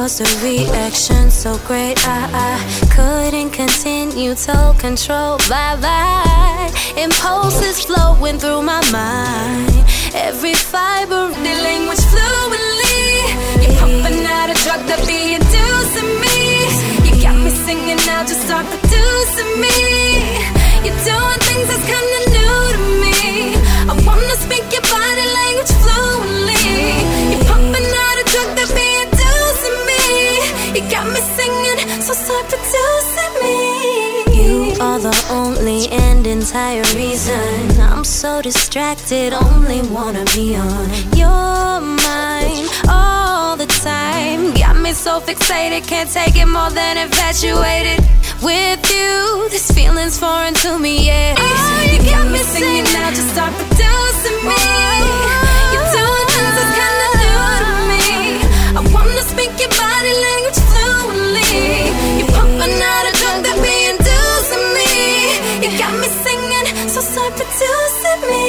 was the reaction so great? I couldn't continue, told control, bye-bye. Impulses flowing through my mind, every fiber, the language fluently. You're pumping out a drug that be inducing me. You got me singing now, just start producing me. You're doing things that's kinda new to me. I wanna speak your body language fluently. You're pumping out a drug that be inducing me. You got me singing, so start producing me. You are the only and entire reason I'm so distracted, only wanna be on your mind all the time. Got me so fixated, can't take it more than infatuated with you. This feeling's foreign to me, yeah. Oh, you got me singing now, just start producing me. You're doing things that's kinda new to me. I wanna speak your body language fluently. You're pumping out a drug that be inducing me. You got me singing, so start producing me.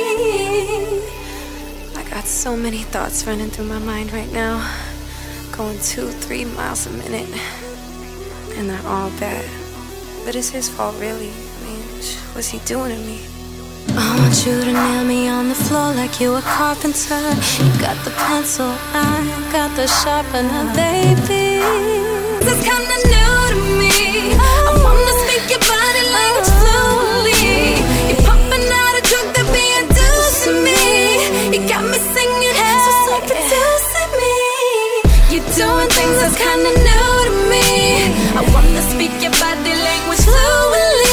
I got so many thoughts running through my mind right now, going 2-3 miles a minute, and they're all bad. But it's his fault, really. I mean, what's he doing to me? I want you to nail me on the floor like you a carpenter. You got the pencil, I got the sharpener, baby. It's kinda new to me. I wanna speak your body language fluently. You're pumping out a drug that be inducing me. You got me singing, so start producing me. You're doing things that's kinda new to me. I wanna speak your body language fluently.